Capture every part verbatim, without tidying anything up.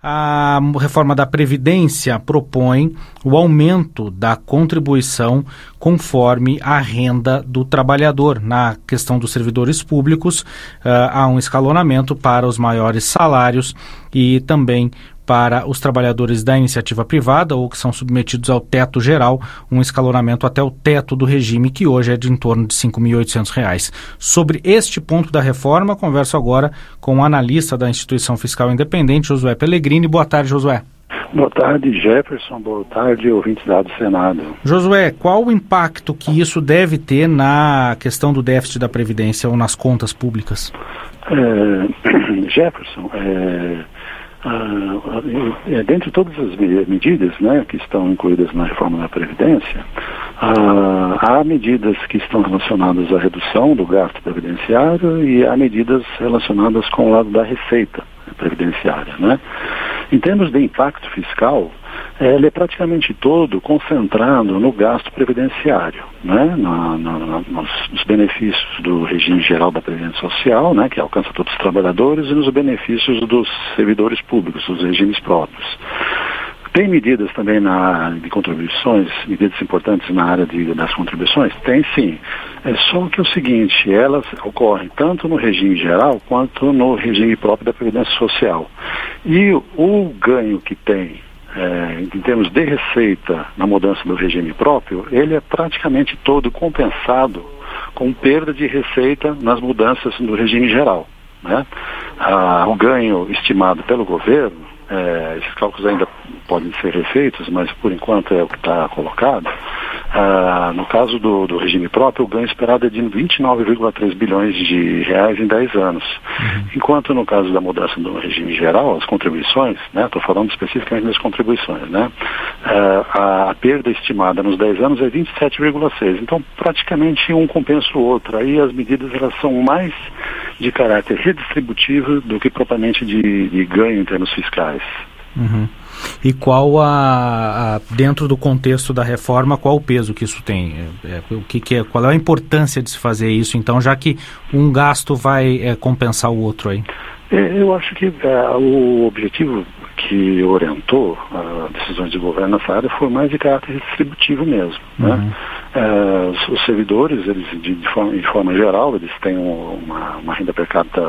A reforma da Previdência propõe o aumento da contribuição conforme a renda do trabalhador. Na questão dos servidores públicos, uh, há um escalonamento para os maiores salários e também para os trabalhadores da iniciativa privada ou que são submetidos ao teto geral, um escalonamento até o teto do regime, que hoje é de em torno de cinco mil e oitocentos reais. Sobre este ponto da reforma, converso agora com o analista da Instituição Fiscal Independente, Josué Pellegrini. Boa tarde, Josué. Boa tarde, Jefferson. Boa tarde, ouvintes da do Senado. Josué, qual o impacto que isso deve ter na questão do déficit da Previdência ou nas contas públicas? É, Jefferson, é... Ah, dentre todas as medidas, né, que estão incluídas na reforma da Previdência, ah, há medidas que estão relacionadas à redução do gasto previdenciário e há medidas relacionadas com o lado da receita previdenciária, né? Em termos de impacto fiscal, ele é praticamente todo concentrado no gasto previdenciário, né? na, na, nos, nos benefícios do regime geral da Previdência Social, né? Que alcança todos os trabalhadores, e nos benefícios dos servidores públicos, os regimes próprios. Tem medidas também na área de contribuições, medidas importantes na área de, das contribuições? Tem sim. É só que é o seguinte, elas ocorrem tanto no regime geral quanto no regime próprio da Previdência Social. E o ganho que tem É, em termos de receita na mudança do regime próprio, ele é praticamente todo compensado com perda de receita nas mudanças do regime geral, né? Ah, o ganho estimado pelo governo, é, esses cálculos ainda podem ser refeitos, mas por enquanto é o que está colocado. Ah, no caso do, do regime próprio, o ganho esperado é de vinte e nove vírgula três bilhões de reais em dez anos. Uhum. Enquanto no caso da mudança do regime geral, as contribuições, né, estou falando especificamente das contribuições, né, ah, a perda estimada nos dez anos é vinte e sete vírgula seis. Então, praticamente um compensa o outro. Aí as medidas elas são mais de caráter redistributivo do que propriamente de, de ganho em termos fiscais. Uhum. E qual a, a dentro do contexto da reforma, qual o peso que isso tem? É, é, o que, que é, qual é a importância de se fazer isso, então, já que um gasto vai é, compensar o outro aí? É, eu acho que é, o objetivo que orientou as decisões de governo nessa área foi mais de caráter distributivo mesmo, né? Uhum. É, os, os servidores, eles de, de, forma, de forma geral, eles têm uma, uma renda per capita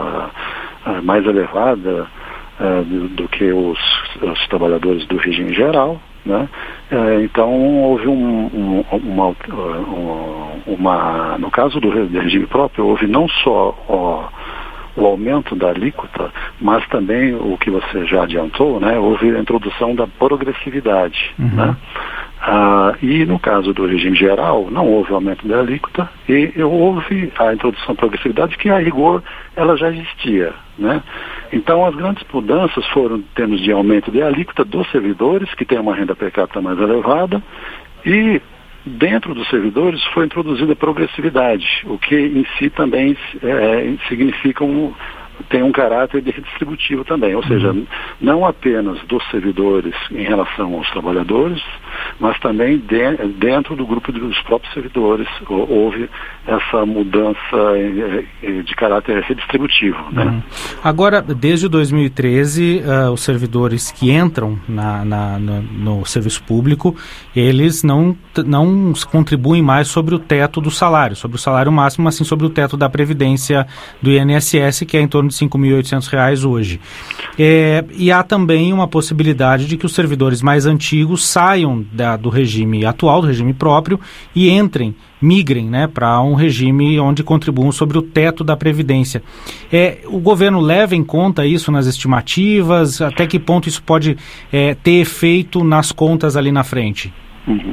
uh, mais elevada Uh, do, do que os, os trabalhadores do regime geral, né? Uh, então houve um, um, uma, um, uma, no caso do regime próprio, houve não só o, o aumento da alíquota, mas também o que você já adiantou, né? Houve a introdução da progressividade, uhum. né? Ah, e no caso do regime geral, não houve aumento da alíquota e houve a introdução da progressividade, que a rigor ela já existia, né? Então as grandes mudanças foram em termos de aumento de alíquota dos servidores, que têm uma renda per capita mais elevada, e dentro dos servidores foi introduzida a progressividade, o que em si também é, significa um... tem um caráter de redistributivo também, ou seja, uhum. não apenas dos servidores em relação aos trabalhadores, mas também de, dentro do grupo dos próprios servidores houve essa mudança de caráter redistributivo, né? Uhum. Agora, desde dois mil e treze, uh, os servidores que entram na, na, no, no serviço público, eles não, não contribuem mais sobre o teto do salário, sobre o salário máximo, mas sim sobre o teto da Previdência do I N S S, que é em torno de cinco mil e oitocentos reais hoje. É, e há também uma possibilidade de que os servidores mais antigos saiam da, do regime atual, do regime próprio, e entrem, migrem, né, para um regime onde contribuam sobre o teto da Previdência. É, o governo leva em conta isso nas estimativas? Até que ponto isso pode é, ter efeito nas contas ali na frente? Uhum.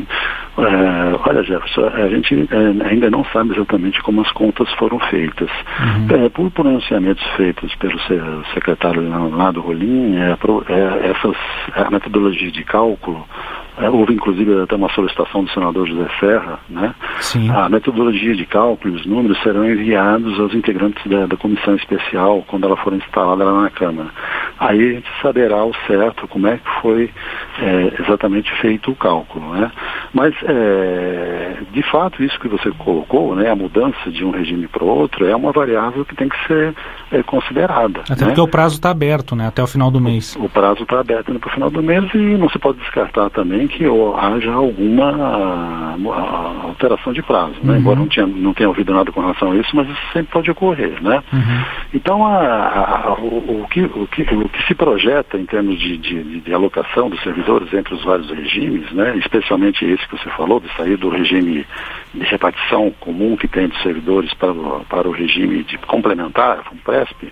É, olha, Jefferson, a gente é, ainda não sabe exatamente como as contas foram feitas. Uhum. É, por pronunciamentos feitos pelo secretário lá do Rolim, é, é, essas, a metodologia de cálculo, é, houve inclusive até uma solicitação do senador José Serra, né? Sim. A metodologia de cálculo e os números serão enviados aos integrantes da, da comissão especial quando ela for instalada lá na Câmara. aí a gente saberá ao certo como é que foi é, exatamente feito o cálculo, né? Mas, é, de fato, isso que você colocou, né, a mudança de um regime para o outro, é uma variável que tem que ser é, considerada. Até né? porque o prazo está aberto, né, até o final do mês. O, o prazo está aberto para o final do mês e não se pode descartar também que ou, haja alguma a, a, alteração de prazo, né? Uhum. Embora não, tinha, não tenha ouvido nada com relação a isso, mas isso sempre pode ocorrer, né? Uhum. Então, a, a, a, o, o, que, o, que, o que se projeta em termos de, de, de alocação dos servidores entre os vários regimes, né? Especialmente esse que você falou, de sair do regime de repartição comum que tem dos servidores para o, para o regime de complementar, FUNPRESP,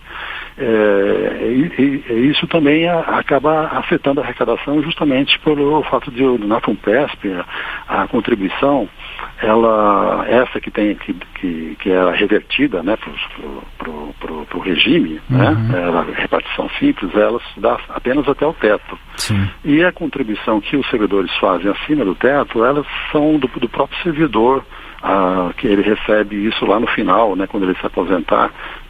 é, e, e isso também a, acaba afetando a arrecadação justamente pelo fato de na FUNPRESP a, a contribuição, ela, essa que tem que, que, que é revertida, né, para o regime, uhum. né, ela, repartição simples, ela se dá apenas até o teto. Sim. E a contribuição que os servidores fazem acima do teto, elas são do, do próprio servidor, ah, que ele recebe isso lá no final, né, quando ele se aposentar.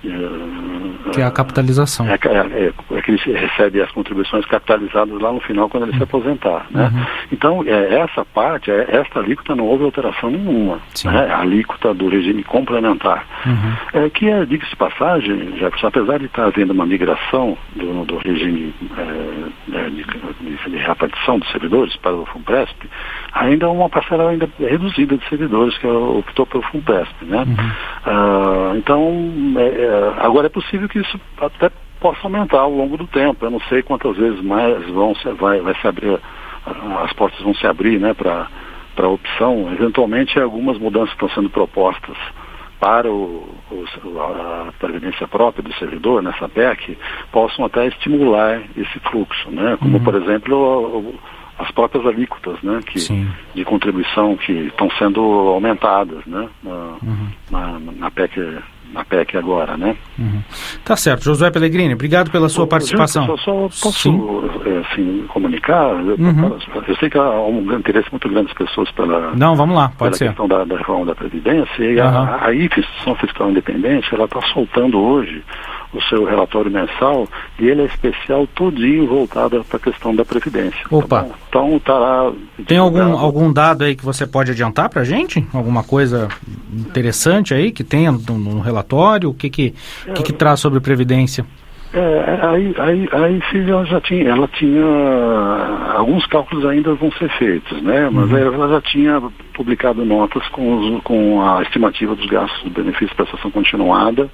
Que é a capitalização. É, é, é que ele recebe as contribuições capitalizadas lá no final quando ele uhum. se aposentar. Né? Uhum. Então, é, essa parte, é, esta alíquota não houve alteração nenhuma. Né? A alíquota do regime complementar. Uhum. É, que é, diga-se de passagem, Jefferson, apesar de estar havendo uma migração do, do regime é, de, de, de repartição dos servidores para o FUNPRESP, ainda uma parcela ainda reduzida de servidores que optou pelo FUNPRESP. Né? Uhum. Ah, então, é, agora é possível que isso até possa aumentar ao longo do tempo. Eu não sei quantas vezes mais vão se, vai, vai se abrir, as portas vão se abrir, né, para a opção. Eventualmente algumas mudanças estão sendo propostas para o, o, a previdência própria do servidor, nessa P E C, possam até estimular esse fluxo, né? Como, uhum. por exemplo, o, o, as próprias alíquotas, né, que, de contribuição que estão sendo aumentadas, né, na, uhum. na, na P E C. Na P E C agora, né? Uhum. Tá certo. Josué Pellegrini, obrigado pela sua o, participação. Eu só, só posso assim, comunicar, uhum. eu, eu sei que há um interesse muito grande das pessoas pela, Não, vamos lá, pode pela ser. questão da, da reforma da Previdência, e uhum. a, a I F E, Instituição Fiscal Independente, ela está soltando hoje o seu relatório mensal, e ele é especial todinho voltado para a questão da Previdência. Opa! Tá então está lá... Tem algum, algum dado aí que você pode adiantar para a gente? Alguma coisa interessante aí que tenha no, no relatório? O que que, é, que, que traz sobre Previdência? É, aí, aí, aí ela já tinha, ela tinha, alguns cálculos ainda vão ser feitos, né? Mas uhum. ela já tinha publicado notas com, os, com a estimativa dos gastos do benefício de prestação continuada,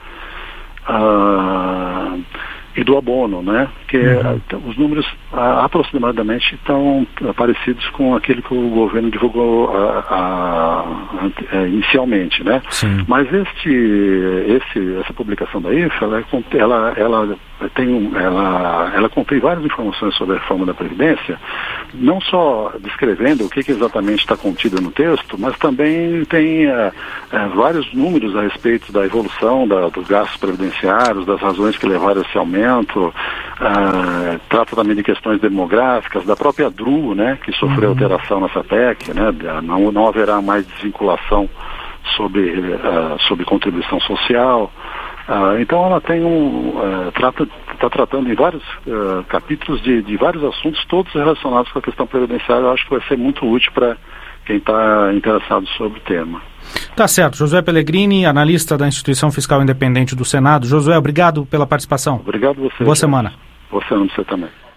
Ah, e do abono, né? Que uhum. é, os números ah, aproximadamente estão parecidos com aquele que o governo divulgou ah, ah, ah, inicialmente, né? Sim. Mas este, esse, essa publicação da I F E, ela, ela, ela tem, ela, ela contém várias informações sobre a reforma da Previdência, não só descrevendo o que, que exatamente está contido no texto, mas também tem é, é, vários números a respeito da evolução da, dos gastos previdenciários, das razões que levaram a esse aumento, é, trata também de questões demográficas, da própria D R U, né, que sofreu uhum. alteração nessa P E C, né, não, não haverá mais desvinculação sobre, uh, sobre contribuição social. Uh, então ela tem um uh, trata está tratando em vários uh, capítulos de, de vários assuntos, todos relacionados com a questão previdenciária. Eu acho que vai ser muito útil para quem está interessado sobre o tema. Tá certo. Josué Pellegrini, analista da Instituição Fiscal Independente do Senado. Josué, obrigado pela participação. Obrigado a você. Boa semana. Boa semana para você também.